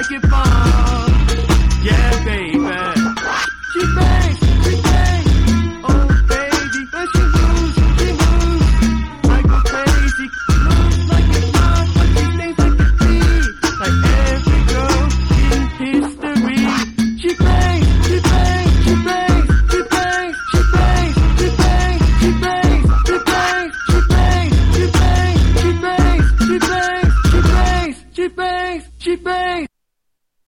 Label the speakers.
Speaker 1: make it fun. Yeah, baby. She bangs. Oh, baby. When she moves, I go crazy. Moves like a